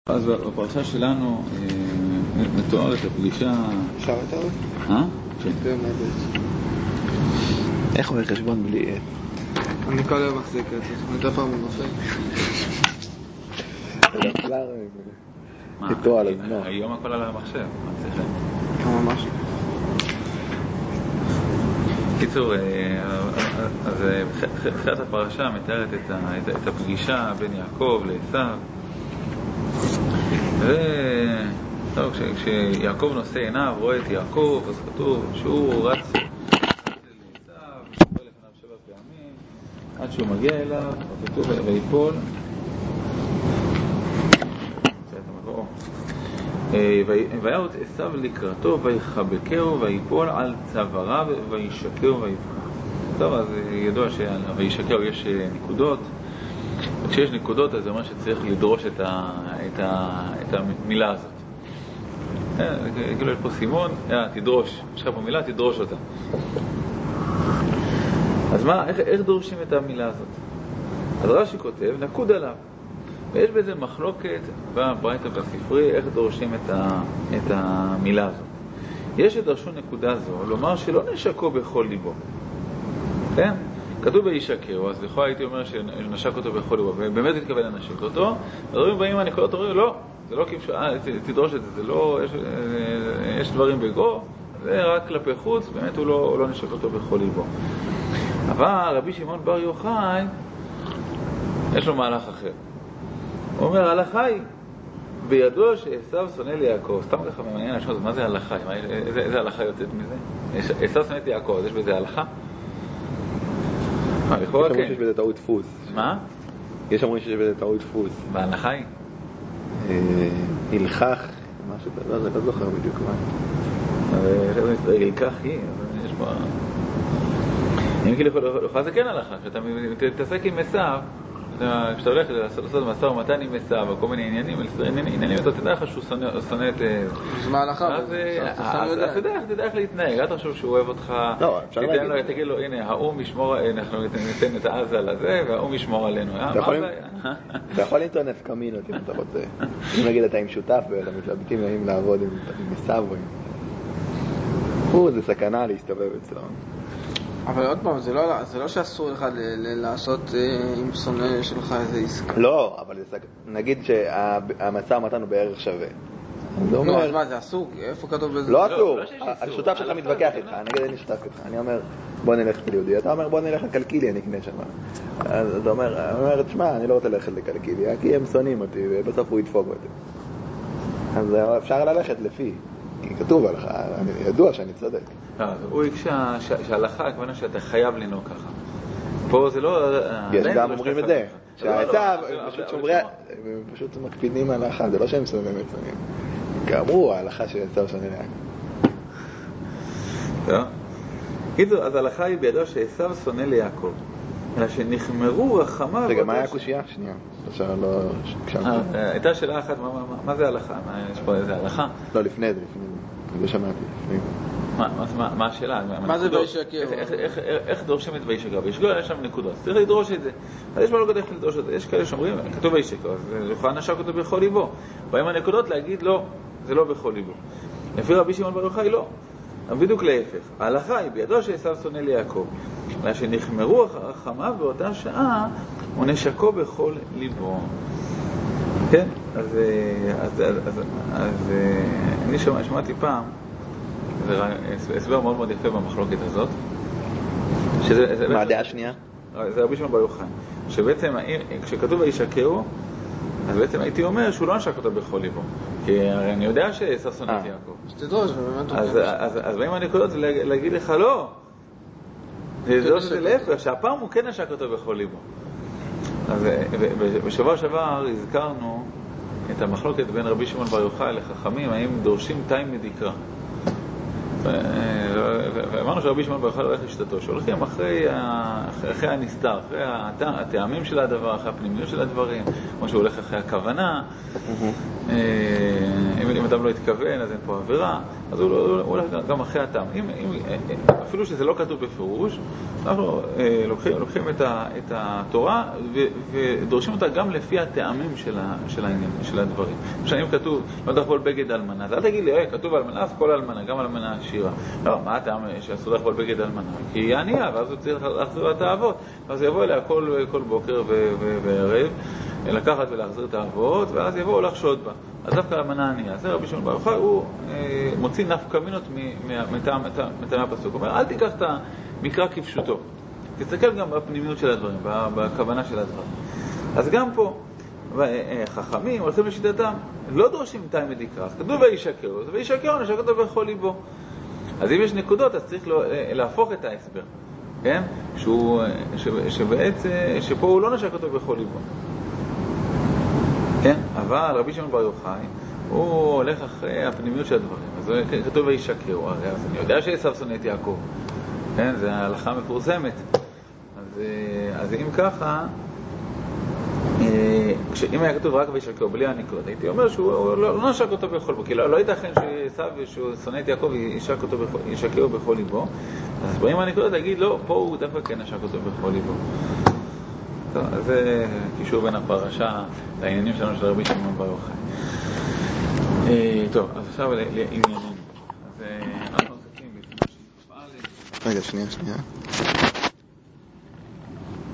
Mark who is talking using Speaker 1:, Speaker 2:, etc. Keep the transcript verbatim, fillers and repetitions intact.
Speaker 1: אז בפרשה שלנו מתוארת הפגישה...
Speaker 2: אפשר יותר?
Speaker 1: אה? כן.
Speaker 2: איך אומר חשבון בלי...
Speaker 3: אני כל היום מחזיק את זה, מדי פעם הוא נופל.
Speaker 2: איתו על הזמן.
Speaker 1: היום הכל על המחשב.
Speaker 3: ממש.
Speaker 1: קיצור, אז תחילת הפרשה מתארת את הפגישה בין יעקב לעשיו. וטוב, כשיעקב נושא עיניו, רואה את יעקב, אז כתוב שהוא רץ לעשיו, הוא בא לפניו שבע פעמים, עד שהוא מגיע אליו, כתוב ויפול. ויעוץ עשיו לקראתו, ויחבקהו, ויפול על צוואריו, וישקהו, ויפול. טוב, אז ידוע שוישקהו יש נקודות. וכשיש נקודות, אז זה אומר שצריך לדרוש את, ה, את, ה, את המילה הזאת. כאילו יש פה סימון, תדרוש, יש לך פה מילה, תדרוש אותה. אז מה, איך, איך דורשים את המילה הזאת? אז רש"י כותב, נקוד עליו. ויש בזה מחלוקת בברייתא בספרי, איך דורשים את, ה, את המילה הזאת. יש שדרשו נקודה זו, לומר שלא נשקו בכל ליבו. כן? כתוב וישקהו, אז לכאורה הייתי אומר שנשק אותו בכל ליבו, ובאמת התכוון לנשק אותו. הדברים באים מהנקודות, אומרים, לא, זה לא כיף, אה, תדרוש את זה, זה לא, יש, יש דברים בגו, זה רק כלפי חוץ, באמת הוא לא, הוא לא נשק אותו בכל ליבו. אבל רבי שמעון בר יוחאי, יש לו מהלך אחר. הוא אומר, הלכה היא, בידוע שעשיו שונא ליעקב, סתם ככה מעניין לשאול, מה זה הלכה? איזה, איזה הלכה יוצאת מזה? עשיו שונא ליעקב, אז יש בזה הלכה? מה, לכאורה כן.
Speaker 2: יש אומרים שיש בזה טעות דפוס.
Speaker 1: מה?
Speaker 2: יש אומרים שיש בזה טעות דפוס.
Speaker 1: בהלכה היא?
Speaker 2: הלכך, משהו כזה, זה לא זוכר בדיוק מה.
Speaker 1: הלכך היא, יש בה... אם כאילו לך זה כן הלכה, כשאתה מתעסק עם עשיו, כשאתה הולך לעשות משא ומתן עם עשיו, וכל מיני עניינים, עניינים, אתה תדע לך שהוא שונא את...
Speaker 3: זה מה הלכה?
Speaker 1: אז אתה תדע איך להתנהג, אתה חושב שהוא אוהב אותך, תגיד לו, הנה, האום ישמור, אנחנו ניתן את העזה לזה, והאום ישמור עלינו.
Speaker 2: אתה יכול למצוא נפקא מינות אם אתה רוצה. אם נגיד אתה עם שותף ואתה מתלבטים האם לעבוד עם עשיו או עם... הוא, זה סכנה להסתובב אצלו.
Speaker 3: אבל עוד פעם, זה לא, זה לא שאסור לך לעשות עם שונא שלך איזה עסקה.
Speaker 2: לא, אבל נגיד שהמצא ומתן הוא בערך שווה.
Speaker 3: לא, אז מה, זה אסור? איפה כתוב בזה?
Speaker 2: לא אסור. השותף שלך מתווכח איתך, נגיד אני שותף איתך, אני אומר בוא נלך ליהודי, אתה אומר בוא נלך לקלקיליה, נקנה שם. אז אתה אומר, תשמע, אני לא רוצה ללכת לקלקיליה, כי הם שונאים אותי ובסוף הוא ידפוק אותי. אז אפשר ללכת לפי, כי כתוב עליך, ידוע שאני צודק.
Speaker 1: הוא יקשה שההלכה, הכוונה שאתה חייב לנהוג ככה. פה זה לא...
Speaker 2: יש גם אומרים את זה, שהעשיו פשוט מקפידים על ההלכה, זה לא שהם שונאים את שונאים. כאמרו, ההלכה שעשיו שונא ליעקב.
Speaker 1: אז ההלכה היא בידו שעשיו שונא ליעקב, אלא שנחמרו רחמיו...
Speaker 2: רגע, מה היה הקושייה? שנייה.
Speaker 1: הייתה שאלה אחת, מה זה ההלכה? יש פה איזה הלכה?
Speaker 2: לא, לפני זה, לפני זה. לא שמעתי, לפני זה.
Speaker 1: מה השאלה?
Speaker 3: מה זה וישקהו?
Speaker 1: איך דורשים את וישקהו? וישקהו יש שם נקודות, צריך לדרוש את זה. אז יש בעלות איך לדרוש את זה. יש כאלה שאומרים, כתוב וישקהו, אז יוכל נשק אותו בכל ליבו. באים הנקודות להגיד לא, זה לא בכל ליבו. לפי רבי שמעון בר יוחאי לא. אבל בדיוק להפך. ההלכה היא בידו שעשיו שונא ליעקב, אלא שנחמרו רחמיו באותה שעה ונשקו בכל ליבו. כן? אז, אז, אז, אז, אז אני שמע, שמעתי פעם, זה הסבר מאוד מאוד יפה במחלוקת הזאת. שזה,
Speaker 2: מה הדעה השנייה?
Speaker 1: זה רבי שמעון בר יוחאי. שבעצם, כשכתוב וישקהו, אז בעצם הייתי אומר שהוא לא נשק אותו בכל ליבו. כי הרי אני יודע שעשיו שונא את יעקב.
Speaker 3: שתדרוש, ובאמת הוא...
Speaker 1: אז באים הנקודות להגיד לך לא. זה זה להפך, שהפעם הוא כן נשק אותו בכל ליבו. אז בשבוע שעבר הזכרנו את המחלוקת בין רבי שמעון בר יוחאי לחכמים, האם דורשים תיים מדיקרא. ואמרנו שרבי שמעון בר יוחאי הולך לשתתו, שהולכים אחרי הנסתר, אחרי הטעמים של הדבר, אחרי הפנימיות של הדברים, כמו שהוא הולך אחרי הכוונה. אם אדם לא התכוון, אז אין פה עבירה, אז הוא, הוא, הוא הולך גם אחרי הטעם. אם, אם, אפילו שזה לא כתוב בפירוש, אנחנו אה, לוקחים, לוקחים את, ה, את התורה ו, ודורשים אותה גם לפי הטעמים של, ה, של, העניין, של הדברים. כשאם כתוב, לא תחבול בגד אלמנה, אז אל תגיד לי, כתוב אלמנה, אז כל אלמנה, גם אלמנה עשירה. לא, מה הטעם שאסור לחבול בגד אלמנה? כי היא ענייה, ואז הוא צריך להחזיר את האבות. אז יבוא אליה כל, כל בוקר ו, ו, וערב, לקחת ולהחזיר את האבות, ואז יבואו לחשוד בה. אז דווקא המנה ענייה. זה רבי שמעון בר יוחאי, הוא אה, מוציא נפקא מינות מטעם הפסוק. הוא אומר, אל תיקח את המקרא כפשוטו. תסתכל גם בפנימיות של הדברים, בכוונה של הדברים. אז גם פה, חכמים הולכים לשיטתם, לא דורשים תימא דקרא. אז כתוב וישקרו, אז וישקרו, נשק אותו בכל ליבו. אז אם יש נקודות, אז צריך להפוך את ההסבר. כן? שהוא, ש, שבעצם, שפה הוא לא נשק אותו בכל ליבו. כן? אבל רבי שמעון בר יוחאי, הוא הולך אחרי הפנימיות של הדברים. אז כתוב וישקרו, הרי אז אני יודע שעשיו שונא את יעקב. כן? זה ההלכה מפורסמת. אז, אז אם ככה, אם היה כתוב רק וישקרו, בלי הנקודות, הייתי אומר שהוא לא, לא נשק אותו בכל ליבו, כי לא, לא ייתכן שעשיו שהוא שונא את יעקב וישקרו בכל ליבו. אז באים הנקודות להגיד, לא, פה הוא דווקא כן נשק אותו בכל ליבו. טוב, אז זה קישור בין הפרשה לעניינים שלנו של רבי שמעון בר יוחאי. טוב, אז עכשיו לענייננו. אז אנחנו עוסקים בפרשת כ"א.
Speaker 2: רגע, שנייה, שנייה.